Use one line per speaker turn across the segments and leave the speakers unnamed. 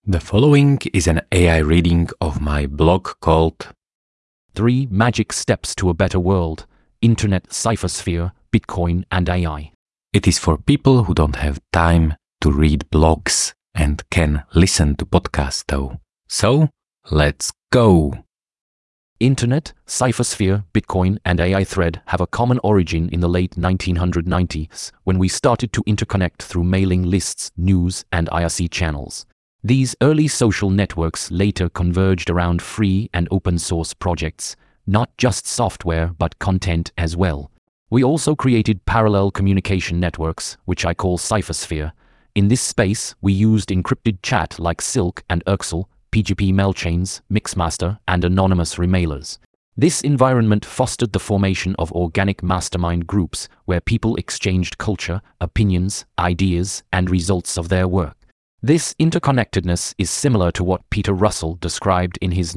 The following is an AI reading of my blog called 3 Magic Steps to a Better World, Internet, Cyphersphere, Bitcoin and AI. It is for people who don't have time to read blogs and can listen to podcasts though. So, let's go! Internet, Cyphersphere, Bitcoin and AI thread have a common origin in the late 1990s when we started to interconnect through mailing lists, news and IRC channels. These early social networks later converged around free and open source projects, not just software but content as well. We also created parallel communication networks, which I call Cyphersphere. In this space, we used encrypted chat like Silk and Urxel, PGP mailchains, Mixmaster, and anonymous remailers. This environment fostered the formation of organic mastermind groups where people exchanged culture, opinions, ideas, and results of their work. This interconnectedness is similar to what Peter Russell described in his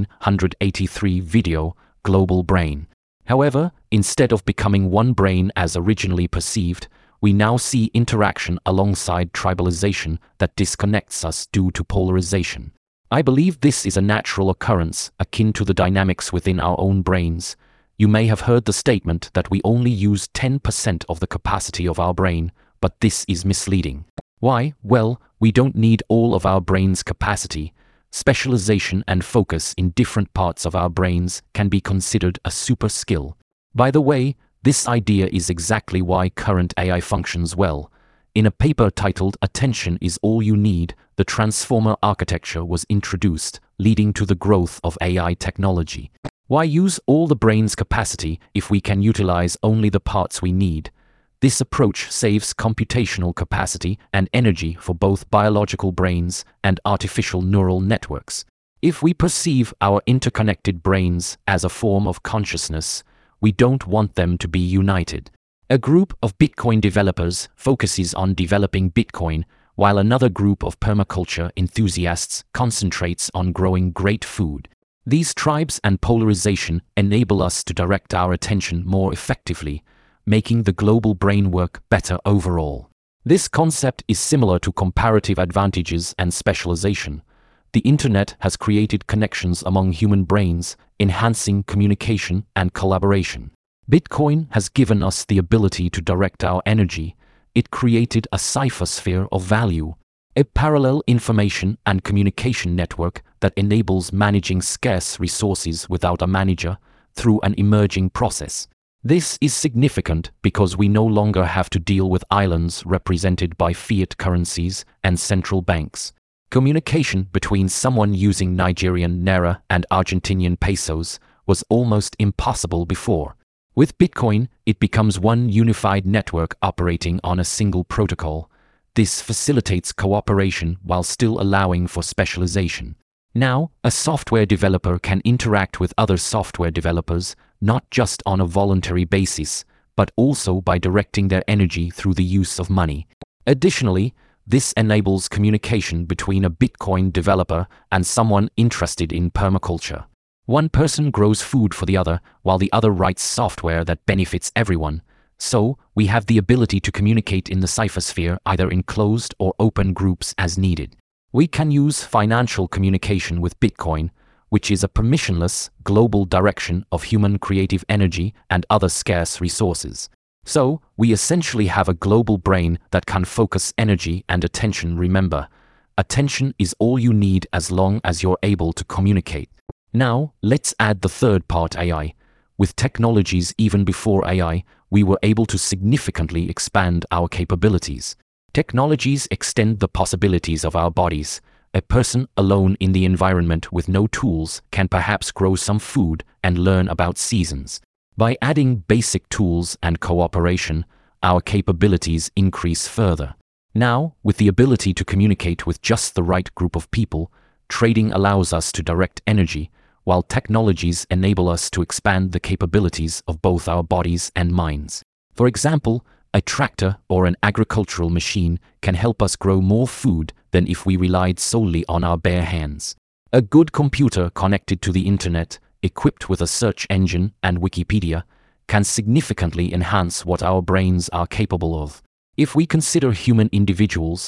1983 video, Global Brain. However, instead of becoming one brain as originally perceived, we now see interaction alongside tribalization that disconnects us due to polarization. I believe this is a natural occurrence akin to the dynamics within our own brains. You may have heard the statement that we only use 10% of the capacity of our brain, but this is misleading. Why? Well, we don't need all of our brain's capacity. Specialization and focus in different parts of our brains can be considered a super skill. By the way, this idea is exactly why current AI functions well. In a paper titled "Attention is All You Need," the transformer architecture was introduced, leading to the growth of AI technology. Why use all the brain's capacity if we can utilize only the parts we need? This approach saves computational capacity and energy for both biological brains and artificial neural networks. If we perceive our interconnected brains as a form of consciousness, we don't want them to be united. A group of Bitcoin developers focuses on developing Bitcoin, while another group of permaculture enthusiasts concentrates on growing great food. These tribes and polarization enable us to direct our attention more effectively, making the global brain work better overall. This concept is similar to comparative advantages and specialization. The internet has created connections among human brains, enhancing communication and collaboration. Bitcoin has given us the ability to direct our energy. It created a cyphersphere of value, a parallel information and communication network that enables managing scarce resources without a manager through an emerging process. This is significant because we no longer have to deal with islands represented by fiat currencies and central banks. Communication between someone using Nigerian naira and Argentinian pesos was almost impossible before. With Bitcoin, it becomes one unified network operating on a single protocol. This facilitates cooperation while still allowing for specialization. Now, a software developer can interact with other software developers not just on a voluntary basis, but also by directing their energy through the use of money. Additionally, this enables communication between a Bitcoin developer and someone interested in permaculture. One person grows food for the other, while the other writes software that benefits everyone. So, we have the ability to communicate in the cyphersphere either in closed or open groups as needed. We can use financial communication with Bitcoin, which is a permissionless, global direction of human creative energy and other scarce resources. So, we essentially have a global brain that can focus energy and attention. Remember, attention is all you need as long as you're able to communicate. Now, let's add the third part, AI. With technologies even before AI, we were able to significantly expand our capabilities. Technologies extend the possibilities of our bodies. A person alone in the environment with no tools can perhaps grow some food and learn about seasons. By adding basic tools and cooperation, our capabilities increase further. Now, with the ability to communicate with just the right group of people, trading allows us to direct energy, while technologies enable us to expand the capabilities of both our bodies and minds. For example, a tractor or an agricultural machine can help us grow more food than if we relied solely on our bare hands. A good computer connected to the internet, equipped with a search engine and Wikipedia, can significantly enhance what our brains are capable of. If we consider human individuals,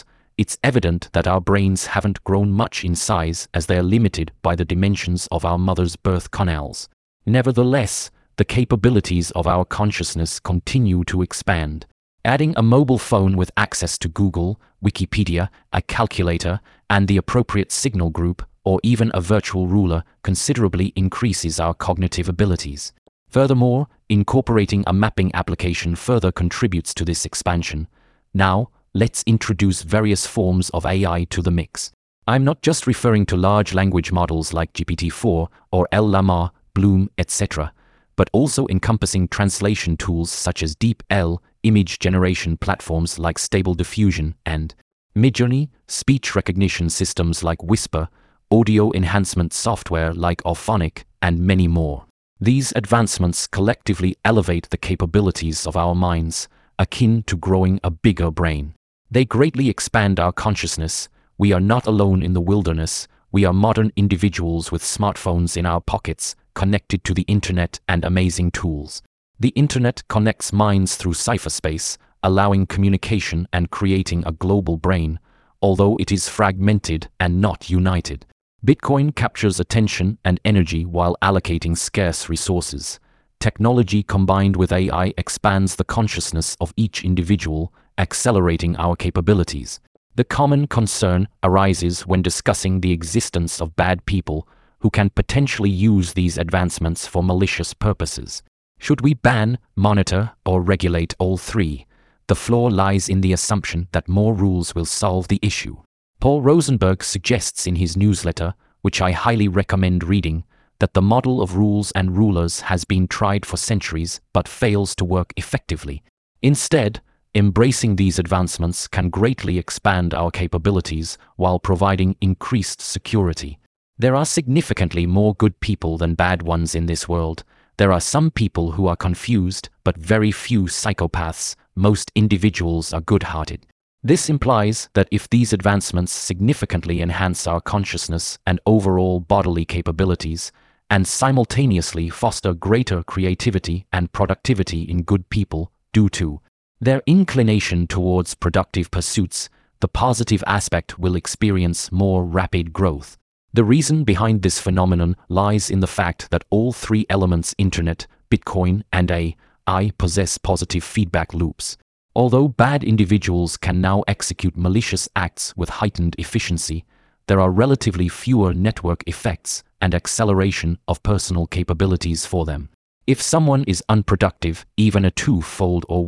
it's evident that our brains haven't grown much in size as they are limited by the dimensions of our mother's birth canals. Nevertheless, the capabilities of our consciousness continue to expand. Adding a mobile phone with access to Google, Wikipedia, a calculator, and the appropriate signal group, or even a virtual ruler, considerably increases our cognitive abilities. Furthermore, incorporating a mapping application further contributes to this expansion. Now, let's introduce various forms of AI to the mix. I'm not just referring to large language models like GPT-4 or LLaMA, Bloom, etc., but also encompassing translation tools such as DeepL, image generation platforms like Stable Diffusion, and Midjourney, speech recognition systems like Whisper, audio enhancement software like Auphonic, and many more. These advancements collectively elevate the capabilities of our minds, akin to growing a bigger brain. They greatly expand our consciousness. We are not alone in the wilderness. We are modern individuals with smartphones in our pockets, connected to the internet and amazing tools. The internet connects minds through cyberspace, allowing communication and creating a global brain, although it is fragmented and not united. Bitcoin captures attention and energy while allocating scarce resources. Technology combined with AI expands the consciousness of each individual, accelerating our capabilities. The common concern arises when discussing the existence of bad people who can potentially use these advancements for malicious purposes. Should we ban, monitor, or regulate all three? The flaw lies in the assumption that more rules will solve the issue. Paul Rosenberg suggests in his newsletter, which I highly recommend reading, that the model of rules and rulers has been tried for centuries but fails to work effectively. Instead, embracing these advancements can greatly expand our capabilities while providing increased security. There are significantly more good people than bad ones in this world. There are some people who are confused, but very few psychopaths. Most individuals are good-hearted. This implies that if these advancements significantly enhance our consciousness and overall bodily capabilities, and simultaneously foster greater creativity and productivity in good people due to their inclination towards productive pursuits, the positive aspect will experience more rapid growth. The reason behind this phenomenon lies in the fact that all three elements, internet, Bitcoin, and AI, possess positive feedback loops. Although bad individuals can now execute malicious acts with heightened efficiency, there are relatively fewer network effects and acceleration of personal capabilities for them. If someone is unproductive, even a 2-fold or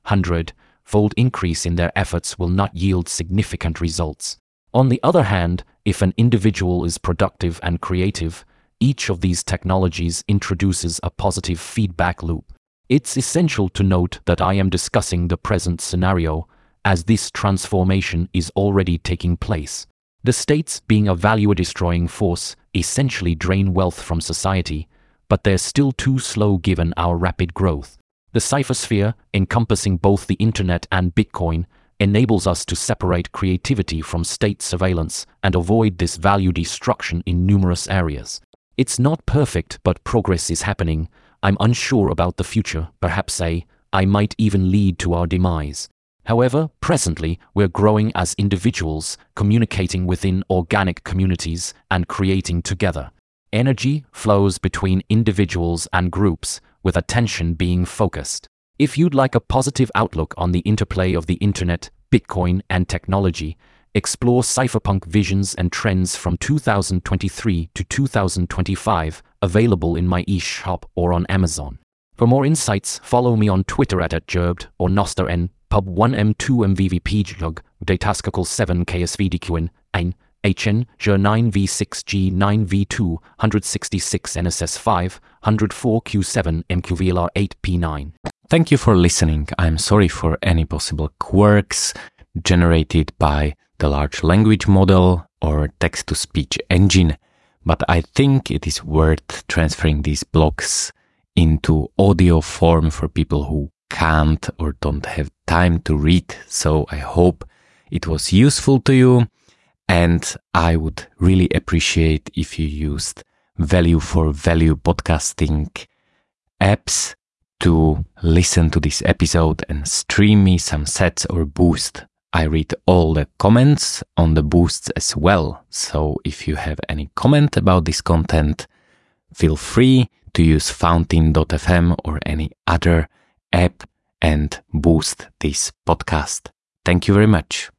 100-fold increase in their efforts will not yield significant results. On the other hand, if an individual is productive and creative, each of these technologies introduces a positive feedback loop. It's essential to note that I am discussing the present scenario, as this transformation is already taking place. The states, being a value-destroying force, essentially drain wealth from society, but they're still too slow given our rapid growth. The cyphersphere, encompassing both the internet and Bitcoin, enables us to separate creativity from state surveillance and avoid this value destruction in numerous areas. It's not perfect, but progress is happening. I'm unsure about the future. Perhaps I might even lead to our demise. However, presently, we're growing as individuals, communicating within organic communities and creating together. Energy flows between individuals and groups, with attention being focused. If you'd like a positive outlook on the interplay of the internet, Bitcoin, and technology, explore Cypherpunk Visions and Trends from 2023 to 2025, available in my e-shop or on Amazon. For more insights, follow me on Twitter @Gerbd or Noster Pub 1M2MVVPjlog, Dataskakal 7 KSVDQN, ein, HN, J9V6G9V2, 166 NSS5, 104Q7 MQVLR8P9. Thank you for listening. I'm sorry for any possible quirks generated by the large language model or text-to-speech engine, but I think it is worth transferring these blocks into audio form for people who can't or don't have time to read. So I hope it was useful to you, and I would really appreciate if you used value for value podcasting apps to listen to this episode and stream me some sats or boost I read all the comments on the boosts as well. So if you have any comment about this content, feel free to use Fountain.fm or any other app and boost this podcast. Thank you very much.